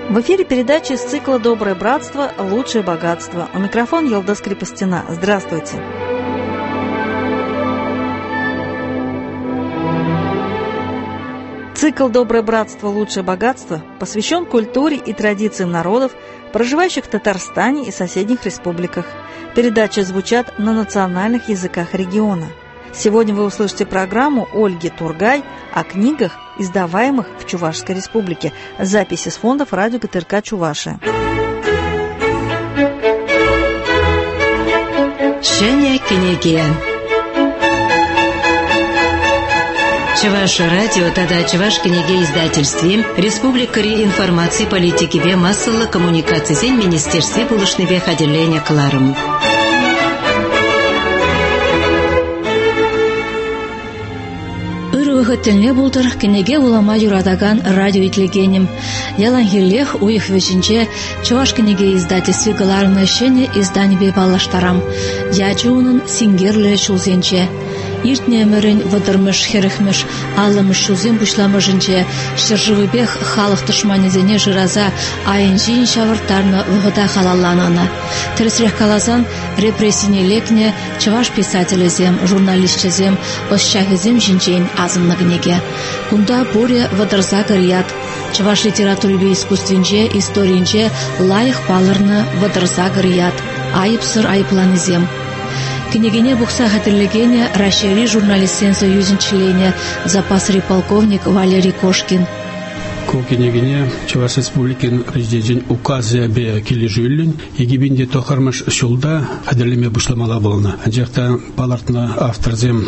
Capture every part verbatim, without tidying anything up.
В эфире передача из цикла «Доброе братство. Лучшее богатство». У микрофона Ялдас Крепостина. Здравствуйте. Цикл «Доброе братство. Лучшее богатство» посвящен культуре и традициям народов, проживающих в Татарстане и соседних республиках. Передачи звучат на национальных языках региона. Сегодня вы услышите программу Ольги Тургай о книгах, издаваемых в Чувашской республике. Записи с фондов радио ГТРК Чувашия. Шеня книги. Чуваши радио тада Чуваш книги издательстве Республика Ри информации политики ве массалы коммуникации зен министерстве булышны ве хадерления кларым. Хотелне булдыр кенеге улама юрадаган радио итлегенем. Ялан хиллех уих вешинче Чуваш кенеге издательстве галарны шене издание бе балаштарам. Яджунун сингерле шулзенче. Иртне мөрен вадырмыш херехмыш алымыш шулзен бушламыжынче шыржывы бех халық тышманезене жыраза айынжин шавыртарны вғыда халалланына. Тересрех калазан репрессине лекне Чуваш писателезем, журналистчезем, ощахезем жинчейн азымнагнеге. Кунда буре вадырза гарият. Чуваш литературе бе искусственче, историинче лайық палырны вадырза гарият. Айыпсыр айыпланезем. Княгиня бухса хатерлегене Рашери журналистен союзен члене запасри полковник Валерий Кошкин. Ко княгиня Чуваш республикин президент указы бе килежүллин егибинде тохармаш шулда хатерлеме бушламала болна. Анжакта палартна авторзем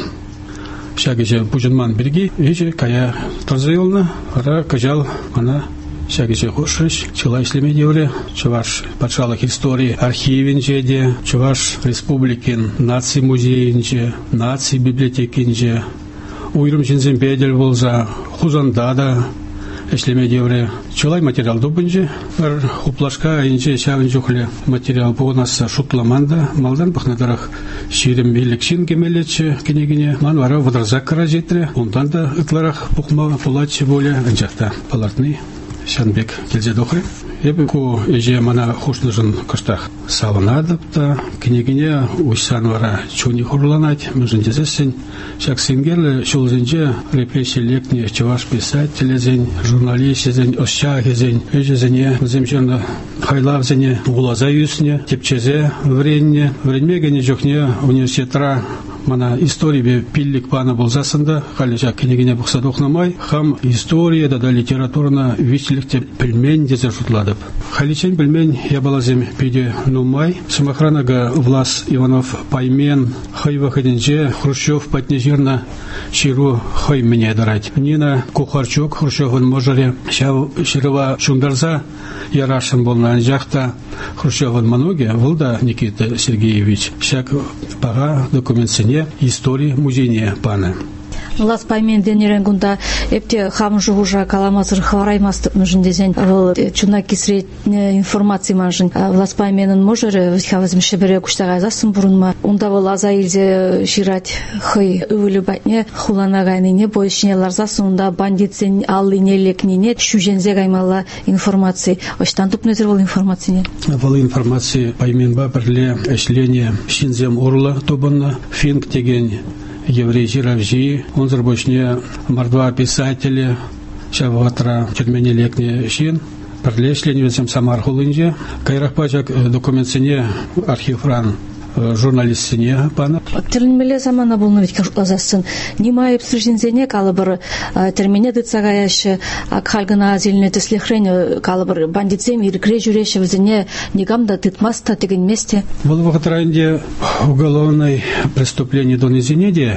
шагиже пужынман берги эже кая торзыйлны ара кажал ана шагиже хошиш чыла ишлеме девре Чуваш патшалык истории архивинче де Чуваш республикин наци музейинче наци библиотекинче уйрым жинзен бедел болза хузанда да ишлеме девре чылай материал добынче бір хуплашка инче шавын жохле материал бугнаса шутламанда малдан бахнадарах ширим белекшин кемелече кенегине ман вара вадрзак каражетре ондан да ытларах бухма пулаче боле анжакта палартны Шанбек келзедохры. Ебі ко еже мана хошныжын кыштах салынадыпта, княгиня уйсан вара чуни хурланать, мүжін дезесен. Шак сенгерлі шулзенже репрессия лекне Чуваш писателезен, журналистезен, ощахезен, ежезене, земжен хайлавзене, гулаза юсне, тепчезе вренне, вренмегене жохне университетра мана история бе пиллик пана болзасында, халежа княгиня бухсадохнамай, хам история да да литературна вичликте пельмень дезе шутладып. Халичен пельмень ябалазем пиде нумай, самохранага Влас Иванов Паймен, хайва ходенже, Хрущев патнежирна, ширу хай мне дарать. Нина Кухарчук, Хрущевын можаре, шав широва шундарза, ярашын болна анжахта, Хрущевын мануге, вылда Никита Сергеевич, шак пага документсене истории музейне паны. Влас Паймен денерен гунда эпте хамжу уже каламазыр хвараймас нужен дезен вол чунаки сред информации манжын Влас Пайменен можер хавазым шебере куштага засын бурунма унда вол азаилзе ширать хый өвүлүбатне хуланагайныне бойшинелар засын унда бандитсен аллине лекнине шужензе гаймала информации оштан тупнезер вол информации вол информации Паймен ба бирле эшление шинзем урла тобунна финк деген еврей жиравжи, он зарбочне мордва писатели, шаватра чермене лекне шин, прилешлене везем самар хулынже, кайрахпачак документсене архивран журналистсене пана. Термеле замана болны ведь кажутлазасын. Нимай обсуждензене калыбыр термене дыцагаяшы, акхальгана зелене теслехрене калыбыр бандитсем иркре жүреше везене негамда тытмаста деген месте. Был в Хатранде уголовное преступление донезенеде,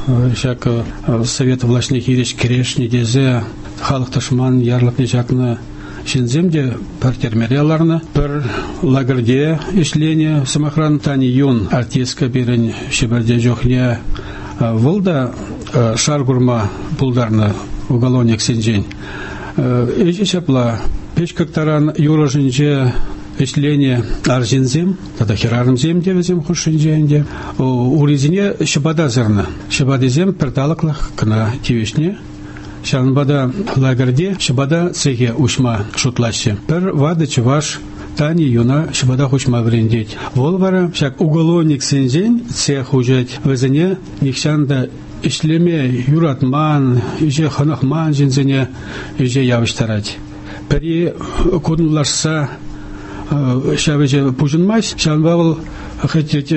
шак совет властных иреш керешни дезе, халық ташман ярлык нежакны Шинземде партермереларны бір лагерде ишление самохран тани юн артистка берен шеберде жохне вылда шаргурма пулдарны уголовник сенжен. Эжи шапла пешкактаран юрожинже ишление аржинзем, тогда херармзем девзем хушинженде. Уризине шабадазерна. Шабадизем пердалаклах кна тивишне. шанбада лагерде шибада цехе ушма шутлаще. Пер вады чуваш тани юна шибада хушма врендеть. Волвара шак уголовник сенжен цех ужать везене нихшанда ишлеме юратман, иже ханахман жинзене иже явыштарать. Пери кудынлашса шавеже пужынмайс, шанбавыл хотеть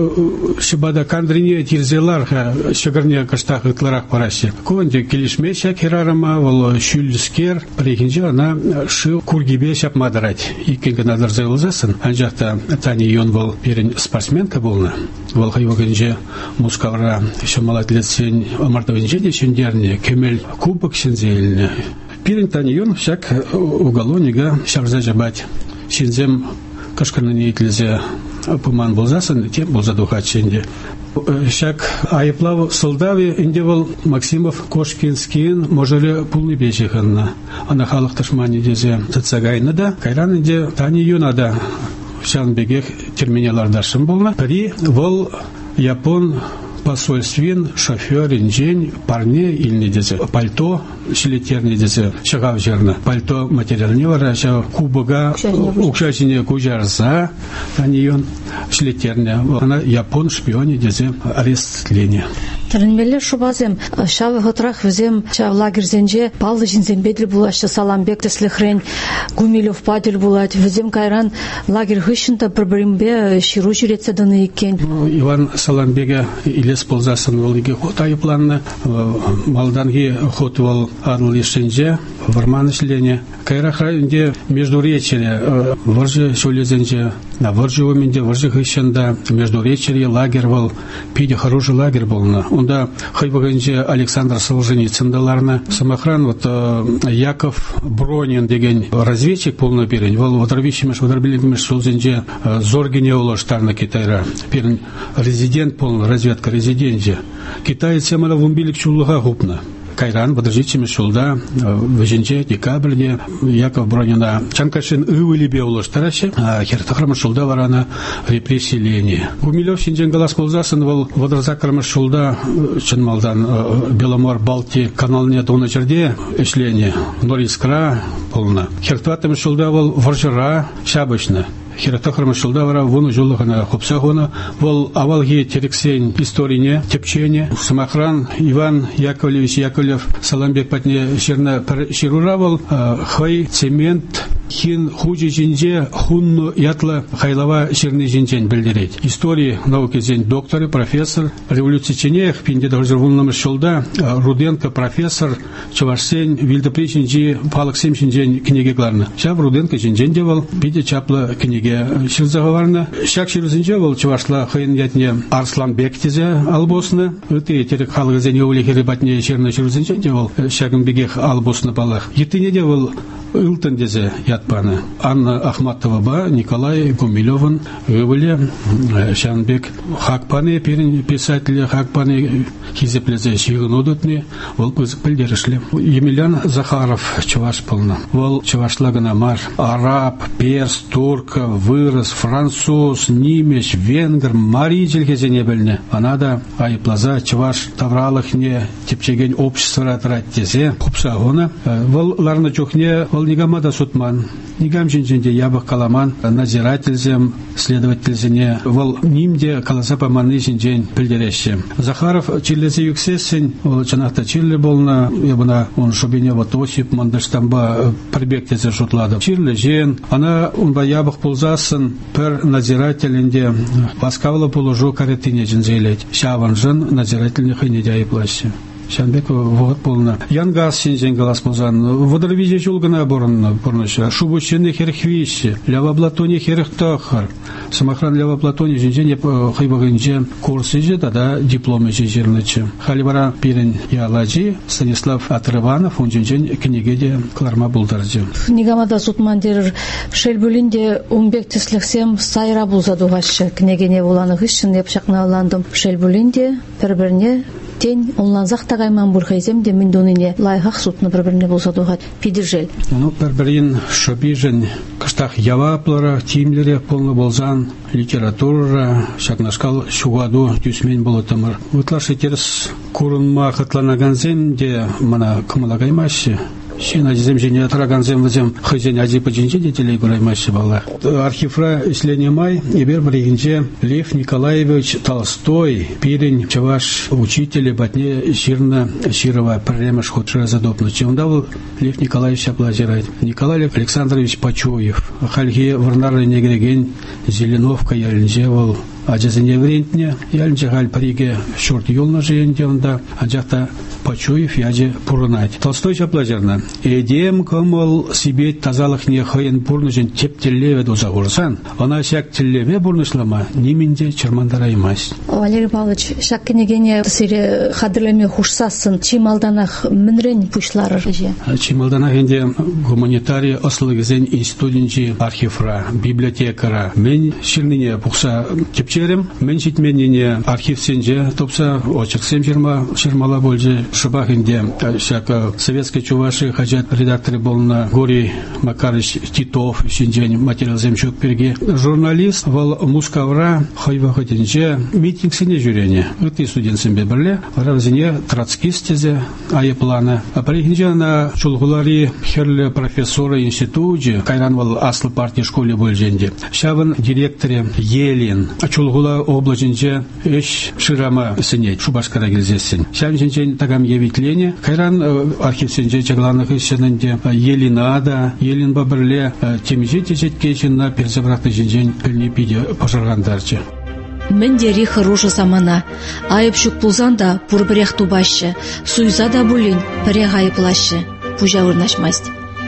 шибада кандрине тирзелар шагарне каштах итларах параще. Конде килишме шак херарама вол шюльскер прихинже она ши кургибе шап мадарать. Икенге надар зайлзасын. Анжакта тани йон вол перен спортсменка болна. Вол хайвагенже мускавра шамалат летсен амартовенже дешендерне кемел кубок шензельне. Перен тани йон шак уголовнига шарза жабать. Шинзем кашканы нетлезе пуман болзасын, тем болзадухат шенде. Шак айыплау солдави инде бол Максимов Кошкинскин можеле пулны бежиханна. Ана халық ташмани дезе цацагайны да, кайран инде тани юнада шан бегех терминелардашын болна. При вол япон посольствен шофер инжень парне ильни дезе пальто шилетерни дезе шагав жерна пальто материалне вара ша кубага укшачине кужарса танион шилетерне она япон шпионе дезе арестление. Тренмелер шубазем шавы хотрах везем шав лагерзенже балды жинзен бедли булашты Саламбек теслехрен Гумилев падел булать везем кайран лагерь хыщынта пробримбе ширу жирецеданы иккен. Иван Саламбега илес ползасын волги хотай планны малданги хот вол адл ешенже варман ишлене кайраха инде междуречье варжы шулезенже на варжы оменде варжы хыщында междуречье лагерь вол пиде хороший лагерь болна. Онда хайвагенже Александр Солженицын даларна самохран вот Яков Бронин деген разведчик полный перень вол водорвищемеш водорбилегмеш солзенже зоргине улаштарна Китайра перень резидент полный разведка резиденже Китай семала вумбилик чуллыга хупна кайран подождите шулда в жинже декабрьде Яков Бронина чанкашин ывылибе улаштараше хертахрама шулда варана репрессилене Гумилев шинжен галас ползасын вол водорзакрама шулда чынмалдан Беломор Балти каналне дона жерде эшлене Норискра полна хертватым шулда вол варжыра шабышны Хиратахрама шулдавара вону жоллахана хопсагона вол авалги терексен историне тепчене самохран Иван Яковлевич Яковлев Саламбек патне шерна шируравал хай цемент хин хужи жинже хунну ятла хайлава шерны жинжен билдирет. Истории науки зен докторы, профессор, революционер пинде доржервуннамы шулда Руденко профессор Чавашсен Вильдепричин жи палаксем жинжен книгегларны. Шав Руденко жинжен девал пиде чапла книге шилзаговарны. Шак ширзинже вол Чавашла хайн ятне Арсланбек тезе албосны. Өте терек халгы зен еулехери батне шерны ширзинже девал шагын бегех албосны балах. Етыне девал Илтен дезе ятпаны. Анна Ахматова ба, Николай Гумилевын, Өвіле, Шанбек Хакпаны, писатели Хакпаны, хизеплезе шиғын одытны, ол көзік білдерішлі. Емельян Захаров Чуваш полна. Ол Чувашлагына мар. Араб, перс, турк, вырос, француз, немеш, венгр, маричел кезене білні. Ана да айыплаза Чуваш тавралықне тепчеген общество ратырат дезе. Құпса оны. Ол ларны чухне Ол нигамада сутман, нигам жинженде ябық каламан, надзирательзем, следовательзене, вол нимде каласа паманы жинжен пілдереші. Захаров чиллезе юксесін, ол чанақта чилле болна, ебіна он шубине вот осип мандыштамба прибектезе шутлады. Чилле жен, ана онба ябық пулзасын, пер надзирателінде паскавла пулужу каретине жинзейлет. Шаван жын надзирательне хынеде айыплашы. Шанбек вот полна. Янгас синжен галас музан. Водорвизе жулгана борна порноша. Шубучены херхвище. Лява платоне херхтахар. Самохран лява платоне жинжен хайбагынже курсы же тада дипломы же жерлычы. Халибара пирен яладжи Станислав Атрыванов он жинжен книгеде кларма булдаржы. Нигамада сутмандер шелбулинде умбек теслексем сайра булзадугашы. Книгене буланы гышын япшакна аландым. Шелбулинде перберне тень онланзақ тағайман бұрхайзем де мен доныне лайғақ сутны бір-біріне болса доғат педержел. Ну, бір-бірін шобижен кыштақ яваплары, тимлері полны болзан, литература, шақнашқал шугаду тюсмен болытымыр. Утлашы теріс курынма қытланаганзен де мана кымылагаймашы. Сен азизем жене атраганзем вазем хызен азипа жене детелей гураймашы бала. Архивра исленемай ибер бригинже Лев Николаевич Толстой, пирень чаваш учителя батне Ширна Широва премеш худшира задопну. Чем дал Лев Николаевич аплазирает. Николай Александрович Пачуев, Хальги Варнары Негреген, Зеленовка Яльнжевал, Аджазене врентне, Яльнжегаль париге шорт юлна жиендевнда, Аджата Пачуев яже пурнать. Толстой аплазирна. Эдем комол себе тазалых не хаян бурнужен тептеллеве доза урсан, она сяк теллеве бурнушлама ниминде чермандараймас. Валерий Павлович, шак кенегене сире хадрлеме хушсасын, чималданах мынрен пушлары же? Чималданах инде гуманитарий ослыгызен институтинчи архивра, библиотекара. Мен ширнине пухса тепчерем, мен житменине архив сенже, топса очерксем ширма, ширмала больже шыбах инде, шак советской чуваши хажат редакторы болна Гори Макарыч Титов, синжен материал земчук перге. Журналист вал Мускавра хайва хотинже митинг сине жюрене. Это студент сембе берле, равзине троцкистезе айплана. А прихинже на чулгулари херле профессора институте, кайран вал асл партии школе больженде. Шаван директоре Елин. А чулгула облачинже эш ширама сине шубашкара гилзесин. Шавин тагам явитление. Кайран архив синже чагланных ищененде Елинада, Елин бабрле темиже течеткечен на перзабракты жинжен пельне пиде пожаргандарчы. Мен дери хороша самана. Айып шук пулзанда пурбрех тубашы, суйза да булин піре айыплашы. Пужа урнашмасть.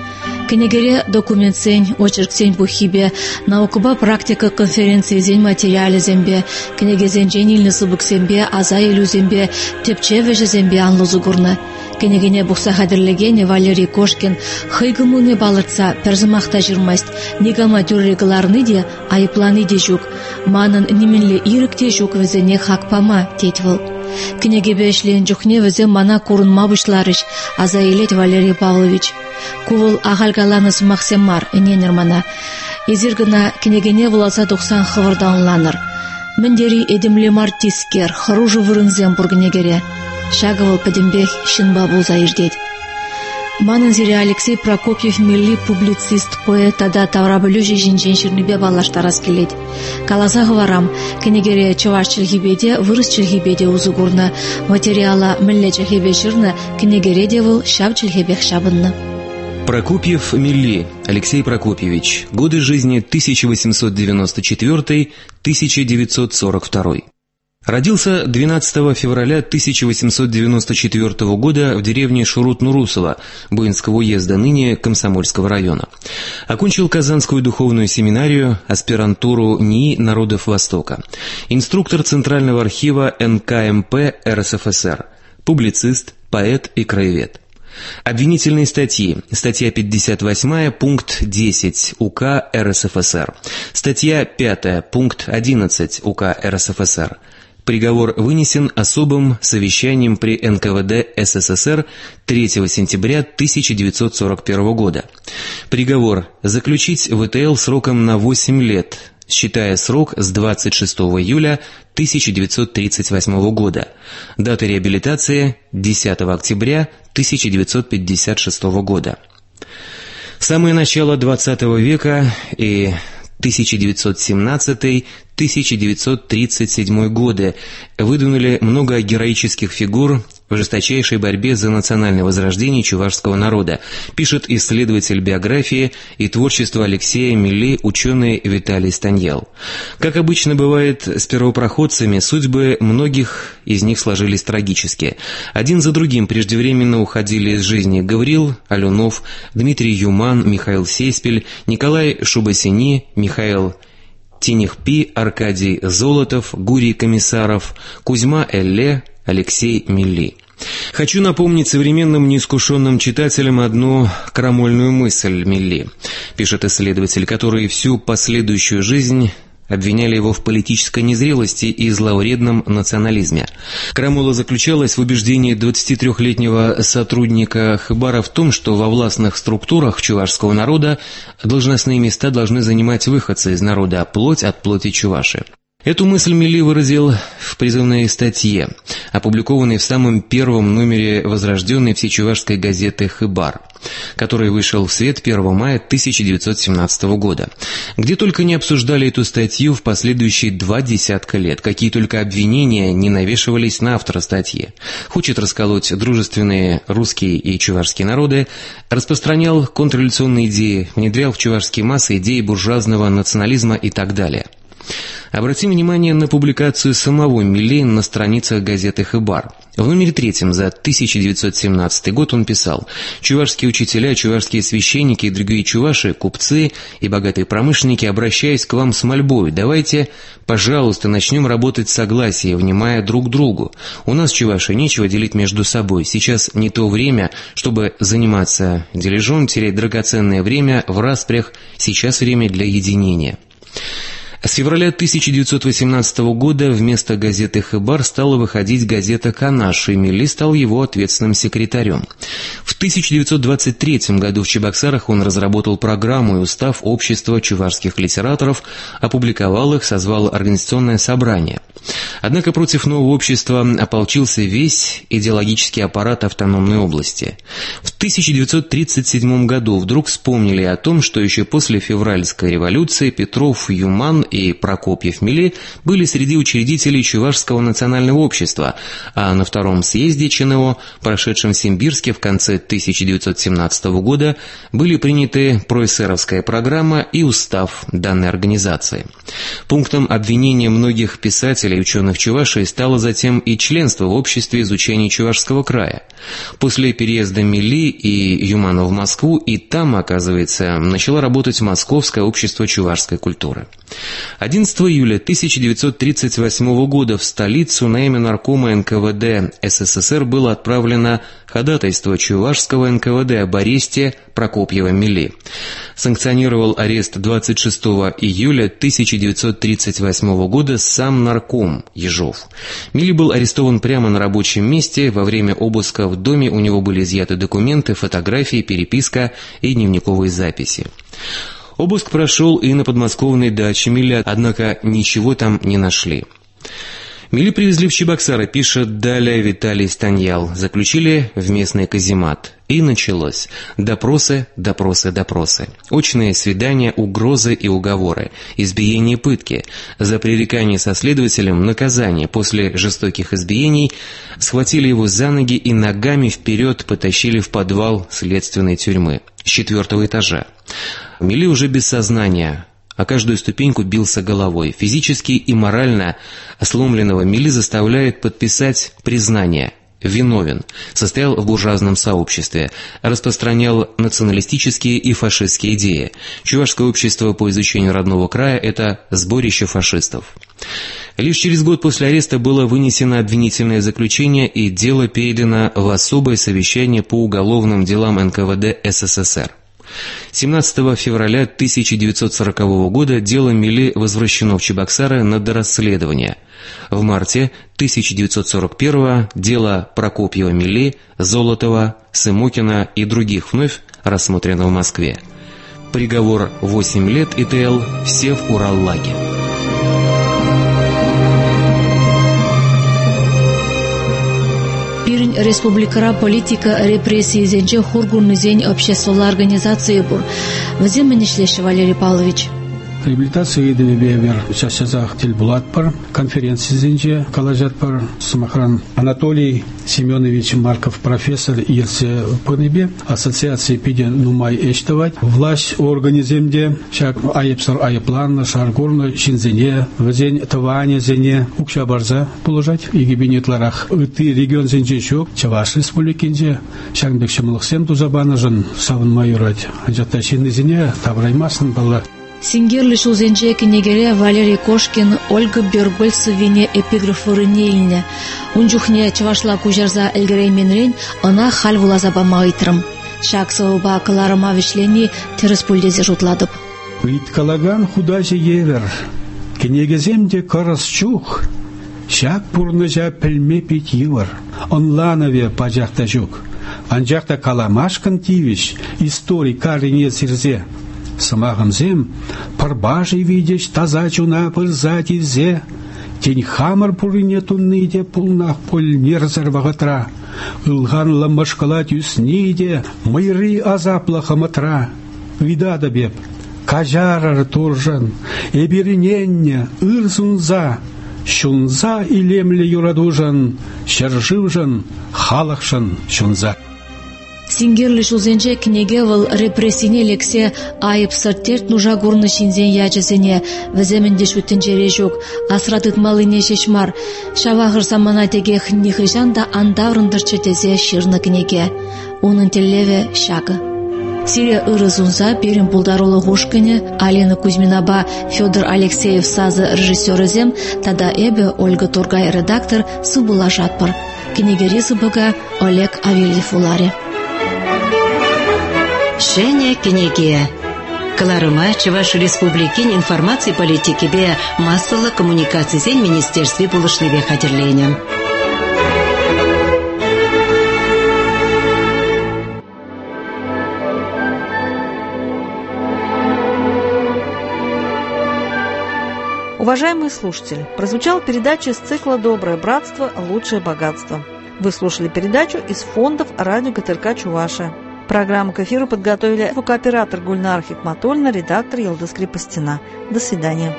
Кенегере документсен, очерксен бухибе, наукыба практика конференции зен материалы зембе, кенегезен женильны сыбыксембе, аза илю зембе, тепчевеже зембе анлузу гурны. Кенегене бұқса қадірлегене Валерий Кошкин хыйгымуны балыртса перзымақта жүрмаст, негама тюррегларны де айыпланы де жүк, манын неменлі ирік де жүк візіне хақпама тетвіл. Кенегебе ішлен жүхне візе мана курынма бұшларыш, аза елет Валерий Павлович. Кувыл ағалгаланыс мақсеммар эненер мана. Езіргіна кенегене выласа тоқсан хывырдаунланыр. Міндері едімлі мартискер, хыружы вырынзем бұргінегере. Шаговал подембех шинба булза ирдет. Манын зире Алексей Прокопьев милли публицист, поэт тада таврабылюжи жинжен ширнубе балаштарас келет. Каласа гварам, кенегере чуваш чергибеде, вырыс чергибеде узугурна, материала милле чергибе ширна, кенегере девыл шаб чергибех шабынна. Прокопьев Милли Алексей Прокопьевич. Годы жизни тысяча восемьсот девяносто четвёртый — тысяча девятьсот сорок второй. Родился двенадцатого февраля тысяча восемьсот девяносто четвёртого года в деревне Шурут-Нурусово Буинского уезда, ныне Комсомольского района. Окончил Казанскую духовную семинарию, аспирантуру НИИ народов Востока. Инструктор Центрального архива эн ка эм пэ эр эс эф эс эр. Публицист, поэт и краевед. Обвинительные статьи. Статья пятьдесят восьмая, пункт десять УК эр эс эф эс эр. Статья пятая, пункт одиннадцать УК эр эс эф эс эр. Приговор вынесен особым совещанием при эн ка вэ дэ эс эс эс эр третьего сентября тысяча девятьсот сорок первого года. Приговор заключить вэ тэ эл сроком на восемь лет, считая срок с двадцать шестого июля тысяча девятьсот тридцать восьмого года. Дата реабилитации десятого октября тысяча девятьсот пятьдесят шестого года. Самое начало двадцатого века и тысяча девятьсот семнадцатый — тысяча девятьсот тридцать седьмой годы выдвинули много героических фигур в жесточайшей борьбе за национальное возрождение чувашского народа, пишет исследователь биографии и творчества Алексея Милли ученый Виталий Станьял. Как обычно бывает с первопроходцами, судьбы многих из них сложились трагически. Один за другим преждевременно уходили из жизни Гавриил Алюнов, Дмитрий Юман, Михаил Сейспель, Николай Шубасини, Михаил Тинихпи, Аркадий Золотов, Гурий Комиссаров, Кузьма Элле, Алексей Милли. Хочу напомнить современным неискушенным читателям одну крамольную мысль Милли, пишет исследователь, который всю последующую жизнь обвиняли его в политической незрелости и зловредном национализме. Крамола заключалась в убеждении двадцатитрёхлетнего сотрудника Хыбара в том, что во властных структурах чувашского народа должностные места должны занимать выходцы из народа, плоть от плоти чуваши. Эту мысль Милли выразил в призывной статье, опубликованной в самом первом номере возрожденной всечувашской газеты «Хыбар», который вышел в свет первого мая тысяча девятьсот семнадцатого года, где только не обсуждали эту статью в последующие два десятка лет, какие только обвинения не навешивались на автора статьи. Хочет расколоть дружественные русские и чувашские народы, распространял контрреволюционные идеи, внедрял в чувашские массы идеи буржуазного национализма и так далее. Обратим внимание на публикацию самого Милли на страницах газеты «Хыбар». В номере третьем за тысяча девятьсот семнадцатый год он писал: «Чувашские учителя, чувашские священники и другие чуваши, купцы и богатые промышленники, обращаясь к вам с мольбой, давайте, пожалуйста, начнем работать в согласии, внимая друг другу. У нас, чуваши, нечего делить между собой. Сейчас не то время, чтобы заниматься дележом, терять драгоценное время в распрях. Сейчас время для единения». С февраля тысяча девятьсот восемнадцатого года вместо газеты «Хыбар» стала выходить газета «Канаш», и Милли стал его ответственным секретарем. В тысяча девятьсот двадцать третьем году в Чебоксарах он разработал программу и устав общества чувашских литераторов, опубликовал их, созвал организационное собрание. Однако против нового общества ополчился весь идеологический аппарат автономной области. В тысяча девятьсот тридцать седьмом году вдруг вспомнили о том, что еще после февральской революции Петров, Юман и Прокопьев Милли были среди учредителей Чувашского национального общества, а на втором съезде ЧНО, прошедшем в Симбирске в конце тысяча девятьсот семнадцатого года, были приняты проэсеровская программа и устав данной организации. Пунктом обвинения многих писателей и ученых Чувашии стало затем и членство в обществе изучения Чувашского края. После переезда Милли и Юмана в Москву и там, оказывается, начало работать Московское общество чувашской культуры. одиннадцатого июля тысяча девятьсот тридцать восьмого года в столицу на имя наркома эн ка вэ дэ эс эс эс эр было отправлено ходатайство чувашского эн ка вэ дэ об аресте Прокопьева Милли. Санкционировал арест двадцать шестого июля тысяча девятьсот тридцать восьмого года сам нарком Ежов. Милли был арестован прямо на рабочем месте. Во время обыска в доме у него были изъяты документы, фотографии, переписка и дневниковые записи. Обыск прошел и на подмосковной даче Милли, однако ничего там не нашли. Милли привезли в Чебоксары, пишет далее Виталий Станьял. Заключили в местный каземат. И началось. Допросы, допросы, допросы. Очные свидания, угрозы и уговоры. Избиения и пытки. За пререкание со следователем наказание. После жестоких избиений схватили его за ноги и ногами вперед потащили в подвал следственной тюрьмы с четвертого этажа. Милли уже без сознания, а каждую ступеньку бился головой. Физически и морально сломленного Милли заставляет подписать признание. Виновен, состоял в буржуазном сообществе, распространял националистические и фашистские идеи. Чувашское общество по изучению родного края – это сборище фашистов. Лишь через год после ареста было вынесено обвинительное заключение и дело передано в особое совещание по уголовным делам эн ка вэ дэ эс эс эс эр. семнадцатого февраля тысяча девятьсот сорокового года дело Милли возвращено в Чебоксары на дорасследование. В марте тысяча девятьсот сорок первого дело Прокопьева Милли, Золотова, Сымокина и других вновь рассмотрено в Москве. Приговор восемь лет и тэ эл, все в Ураллаге. Пирин республикара политика репрессии зенче хургурный зень общественной организации бур. Взаимонешлеши Валерий Павлович. Реабилитация идея бер чашазах тельбулат пар конференции зенче калажат пар Самохран Анатолий Семенович Марков, профессор Ирсе Панебе, ассоциации пиде нумай эштавать, власть организемде, шаг айепсар айеплан, шаргурно, шинзене, взень таване зене, укша барза положать, и гибинетларах. Ты регион зенче шок, Чаваш республикинде, шаг бекшемлыхсем тузабана жын савын майорать, анжатта шинзене, тавраймасын бала. Сингерли шузенче кенегере Валерий Кошкин, Ольга Бергольцевине эпиграфорынельне. Унжухне чавашла кужарза эльгерейменрен, она халь вулазаба майтрым. Шаксовыба каларыма вишлени терес пульдезе жутладып. Вит калаган худаже евер. Кенегеземде коросчух, шак пурныжа пілме пит йывыр, онланове пажақта жүк. Анжақта каламашкан тивиш, историй карине сирзе. Самағымзем, пырбажи видеш таза чуна пырза тивзе. Тень хамар пурине тунныйде пулнақ пуль нерзар вағытра. Илғанлы мышқыла тюснейде, мыйры азаплы хымытра. Видада беп, кажарар туржын, эбериненне, ырзунза, шунза илемлі юрадужын, шыржывжын, халықшын шунза. Сингерлі шузенже кнегевыл репрессине лексе айып сырттерт нужа гурны шинзен ячызене віземінде шүттінжере жоқ, асратыт малыне шешмар, шавағыр самана теге хнихыжан да андаврындыр четезе шырны кнеге. Оның теллеве шагы. Сирия ырызунза перем пулдаролы гушкыне, Алена Кузьминаба, Федор Алексеев сазы режиссерызем, тада эбе Ольга Тургай редактор сыбыла жатпыр. Кнегери сыбыга Олег Авельев уларе. Шеня кенеге. Каларыма Чуваш Республикин информации политики бе массалы коммуникации сен министерстве булышныве хатерлением. Уважаемые слушатели, прозвучала передача из цикла «Доброе братство. Лучшее богатство». Вы слушали передачу из фондов радио ГТРК Чувашия. Программу к эфиру подготовили звукооператор Гульнара Хикматульна, редактор Елдыс Крепостина. До свидания.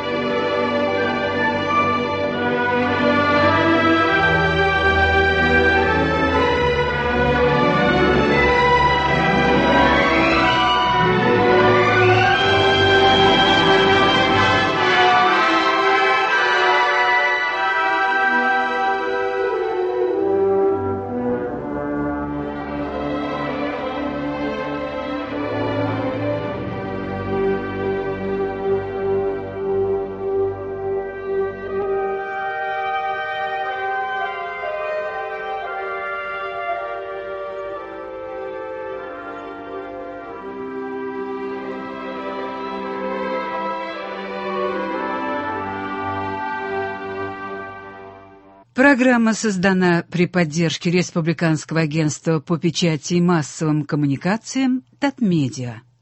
Программа создана при поддержке Республиканского агентства по печати и массовым коммуникациям «Татмедиа».